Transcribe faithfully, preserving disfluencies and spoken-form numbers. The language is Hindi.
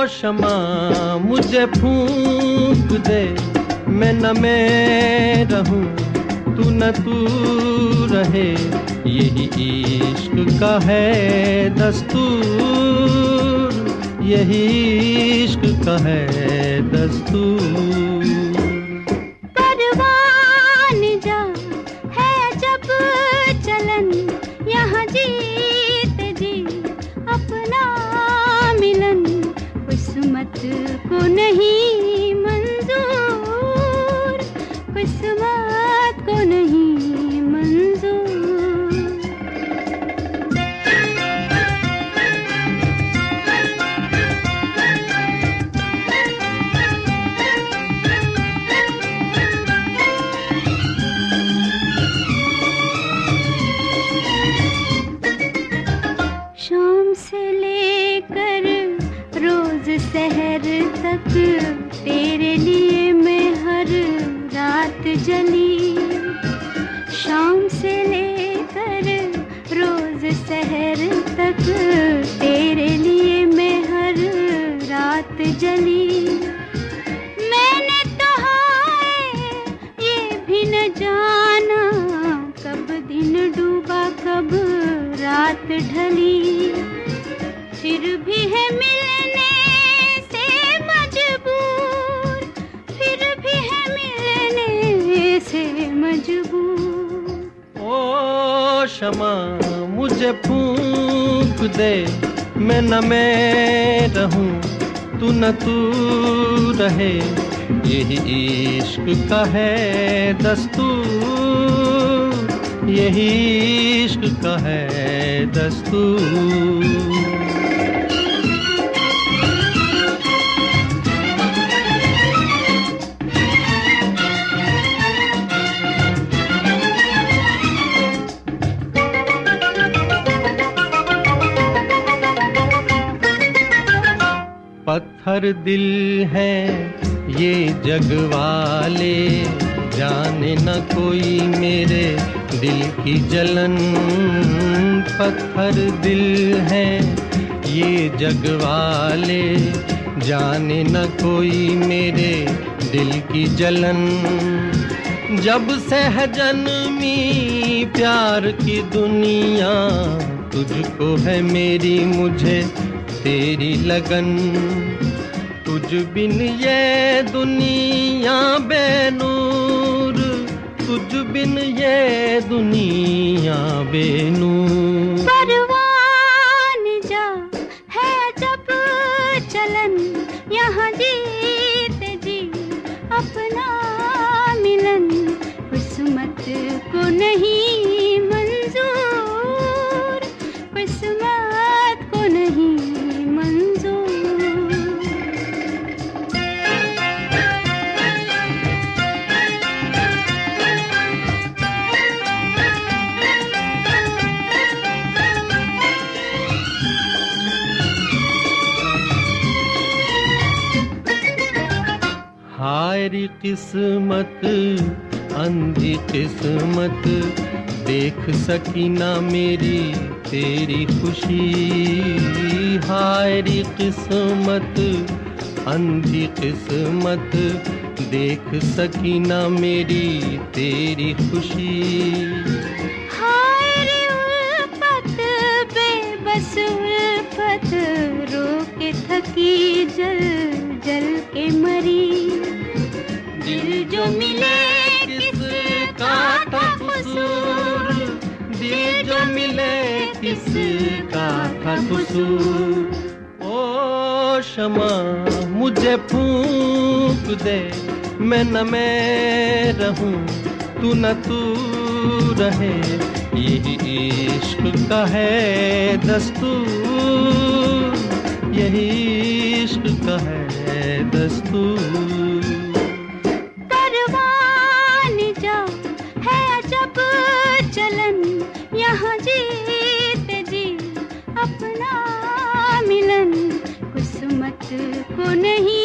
शमा मुझे फूंक दे, मैं न मैं रहूं तू न तू रहे, यही इश्क का है दस्तूर, यही इश्क का है दस्तूर। परवान जा है जब चलन, यहाँ जीत जी अपना मिलन, किस्मत को नहीं मंजूर, किस्मत को नहीं मंजूर। शाम से लेकर रोज सहर तक तेरे लिए मैं हर रात जली, शाम से लेकर रोज सहर तक तेरे लिए मैं हर रात जली। मैंने तो हाय ये भी न जाना, कब दिन डूबा कब रात ढली, फिर भी है मिलने से मजबूर, फिर भी है मिलने से मजबूर। ओ शमा मुझे फूंक दे, मैं न मैं रहूं तू न तू रहे, यही इश्क का है दस्तूर, यही इश्क का है दस्तूर। पत्थर दिल है ये जग वाले, जाने न कोई मेरे दिल की जलन, पत्थर दिल है ये जग वाले, जाने न कोई मेरे दिल की जलन। जब से है जन्मी प्यार की दुनिया, तुझको है मेरी मुझे तेरी लगन, तुझ बिन ये दुनिया बेनूर, तुझ बिन ये दुनिया बेनूर। परवान जा है जब चलन, यहाँ जीत जी अपना मिलन, किस्मत को नहीं मंजूर, किस्मत को नहीं मंजूर। हायरी किस्मत अंधी किस्मत, देख सकी ना मेरी तेरी खुशी, हायरी किस्मत अंधी किस्मत, देख सकी ना मेरी तेरी खुशी। हाय रे उल्फत बेबस उल्फत, रो के थकी जल जल के मरी, दिल जो मिले किसका था कसूर, दिल जो मिले किसका था कसूर। ओ शमा मुझे फूंक दे, मैं न मैं रहूं तू न तू रहे, यही इश्क का है दस्तूर, यही इश्क का है दस्तूर। परवान जा है जब चलन, यहाँ जीत जी अपना मिलन, किस्मत को नहीं